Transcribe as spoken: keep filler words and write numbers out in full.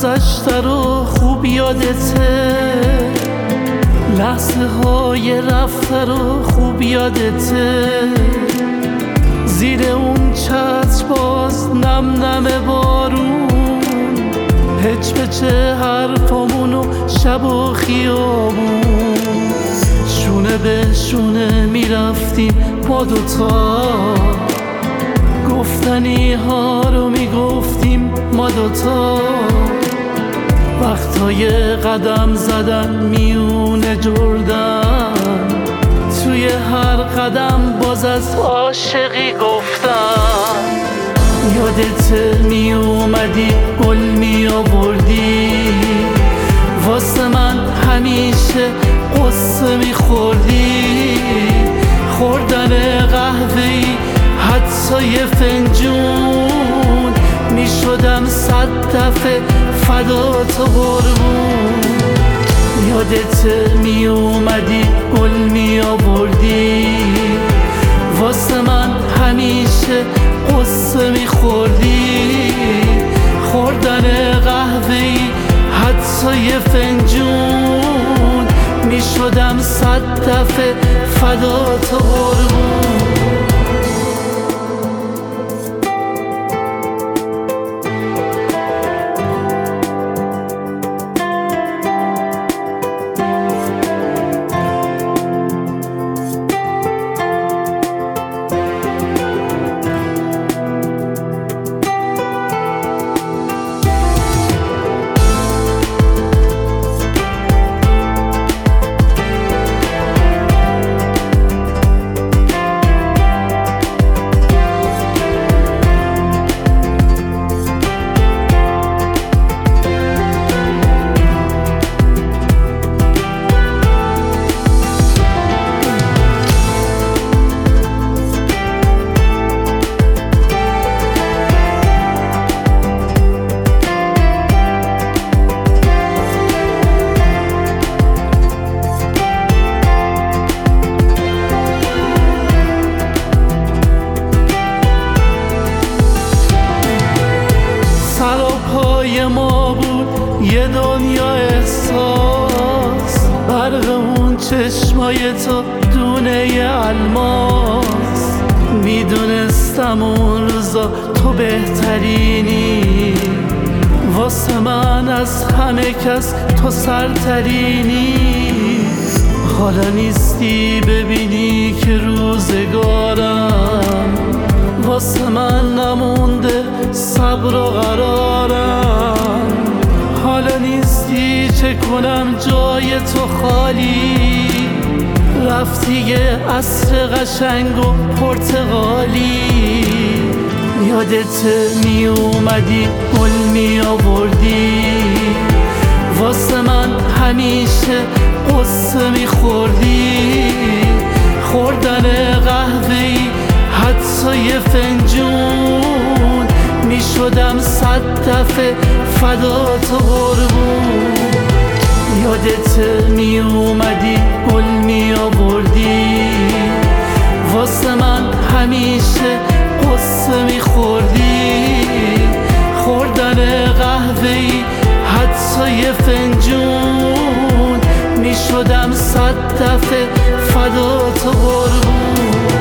گذشته رو خوب یادته، لحظه های رفته رو خوب یادته، زیر اون چتر باز نم نم بارون، پچ پچ حرفامونو شب و خیابون، شونه به شونه میرفتیم ما دوتا، گفتنی ها رو میگفتیم ما دوتا، وقتای قدم زدن میونه جردن، توی هر قدم باز از عاشقی گفتن، یادت می اومدی گل می آوردی، واسه من همیشه قصه می خوردی، خوردن قهوه‌ای حتی یه فنجون، می شدم صد دفعه فدا تو قربون، یادت می اومدی گل می آوردی، واسه من همیشه قصه می خوردی، خوردن قهوه‌ای حتی یه فنجون، می شدم صد دفعه فدا تو قربون. ما بود یه دنیا احساس، برق اون چشمای تو دونه الماس، میدونستم اون روزا تو بهترینی، واسه من از همه کس تو سرترینی، حالا نیستی ببینی که روزگارم واسه من نمونده صبر و قرارم، حالا نیستی چه کنم جای تو خالی، رفتی یه عصر قشنگ و پرتغالی، یادت می اومدی گل می آوردی، واسه من همیشه قصه می خوردی، خوردن قهوه‌ای حتی یه فنجون، می شدم صد دفعه فدا تو قربون، یادت می اومدی گل می آوردی، واسه من همیشه قصه می خوردی، خوردن قهوه‌ای حتی یه فنجون، می شدم صد دفعه فدا تو قربون.